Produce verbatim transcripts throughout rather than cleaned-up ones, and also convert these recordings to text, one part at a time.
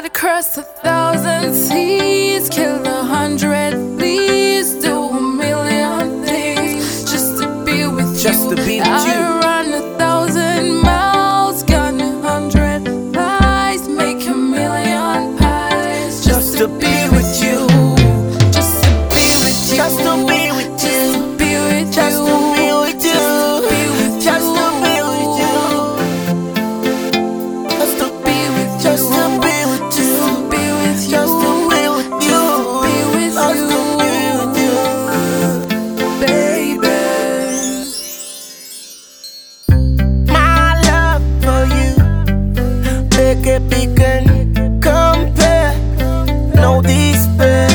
I'd cross a thousand seas, kill a hundred fleas, do a million things just to be with Just you. to be with I'd you. run a thousand miles, gun a hundred flies, make a million pies just to be with you. Just to be with you. Just to be with you. Be with Just you. to be with you. Just to be with you. Just to be with you. Just to be with you. Be with you. Just to be with you. Be with Just to be with you, baby. my love for you. Make it begin, compare, no despair.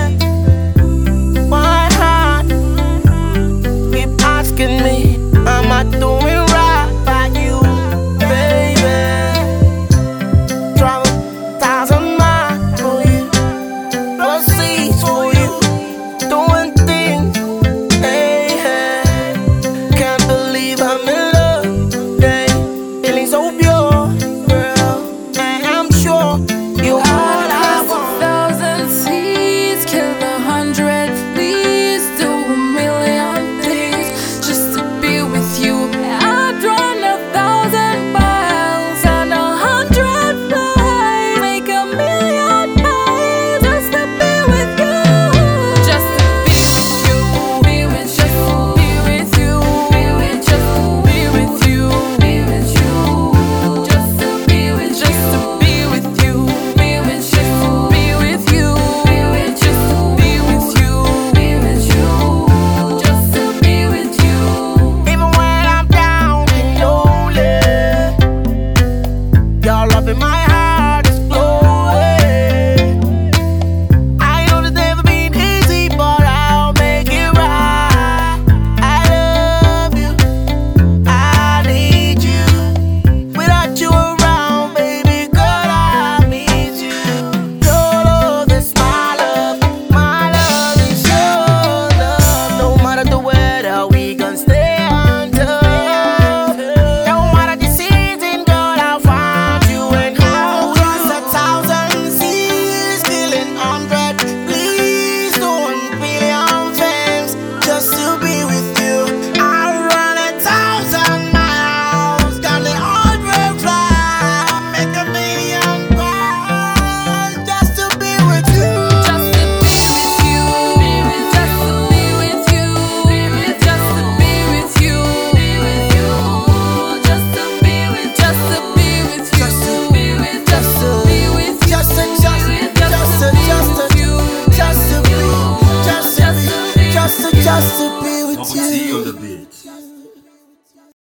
My heart keep asking me, am I doing right by you, baby? Travel thousand miles for you, cross seas for you, doing things, hey, hey. Can't believe I'm in love, hey. Feeling so pure, girl, and I'm sure you all I I'd cross a want. thousand seas, kill a hundred fleas, do a million things just to be with you. I'd run a thousand miles and a hundred flies, make a million miles just to be with you. Just to be with you, be with you, be with you, be with just to be with you, be with you. Just to be with, just to be with you, be with you, be with you, be with just to be with you, be with you. Just to be with you. Even when I'm down and lonely, your love in my heart is flowing. I know it's never been easy, but I'll make it right. I love you, I need you. Without you around, baby girl, I miss you. Your love is my love, my love is your love. No matter the weather, we gon' stay under. No matter the season, girl, I'll find you and hold you. Cross a thousand seas, killing hundred fleas, doing billion things just to be with you. I'll run a thousand miles, got a hundred flies, make a million miles just to be with you. Just to be with you, just to be with you, just to be with you, just to be with, just to be with you, just to be with, just to be with you, Just to, just, just to, just to, just to be, just to be, just to, just to be with Uncle T you. on the beat.